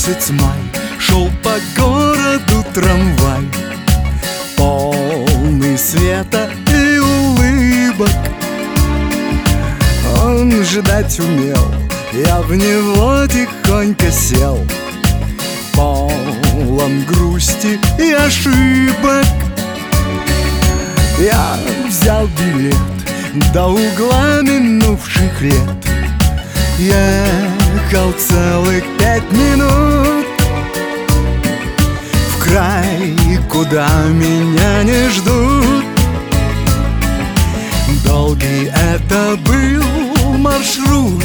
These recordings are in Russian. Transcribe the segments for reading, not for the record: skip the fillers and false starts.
Месяц май, шел по городу трамвай, полный света и улыбок. Он ждать умел, я в него тихонько сел, полон грусти и ошибок. Я взял билет до угла минувших лет, ехал целых 5 минут в край, куда меня не ждут. Долгий это был маршрут.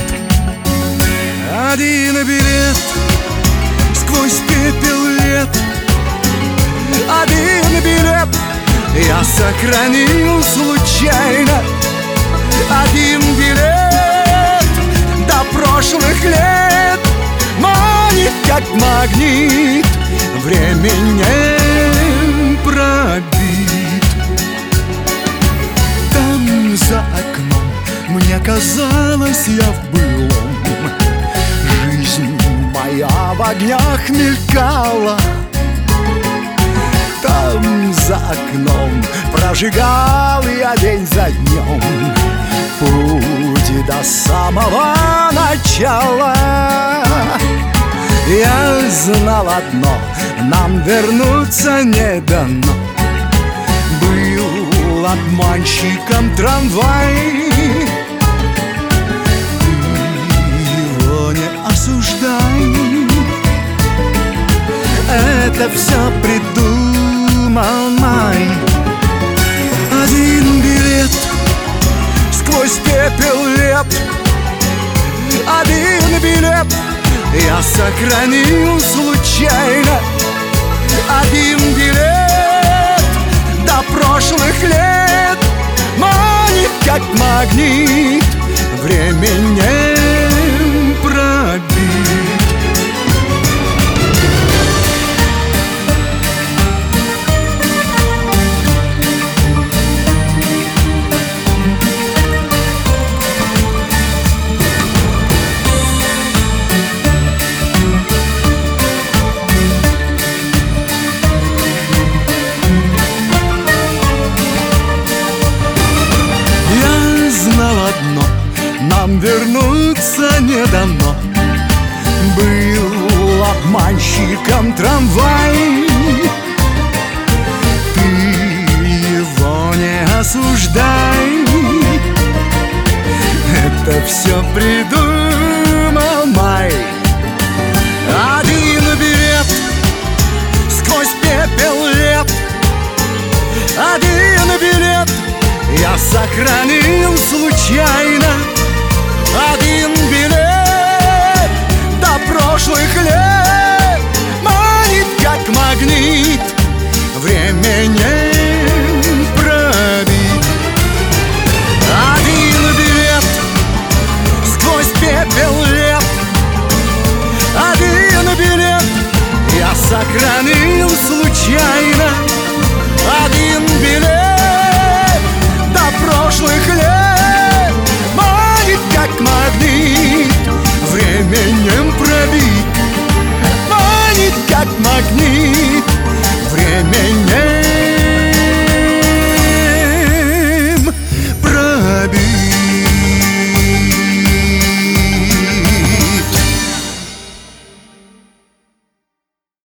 Один билет сквозь пепел лет, один билет я сохранил случайно, один билет до прошлых лет манит как магнит, временем пробит. Там за окном мне казалось, я в былом, жизнь моя в огнях мелькала. Там за окном прожигал я день за днем путь до самого начала. Я знал одно, нам вернуться не дано. Был обманщиком трамвай, ты его не осуждай. Это все придумал май. Один билет сквозь пепел лет, один билет я сохранил случайно, один билет до прошлых лет манит как магнит, временем пробит. Нам вернуться не дано. Был обманщиком трамвай, ты его не осуждай. Это все придумал май. Один билет сквозь пепел лет, один билет я сохранил случайно, один билет до прошлых лет манит как магнит, временем пробит. Один билет сквозь пепел лет, один билет я сохранил случайно, один билет до прошлых лет манит как магнит, временем пробит, манит как магнит, временем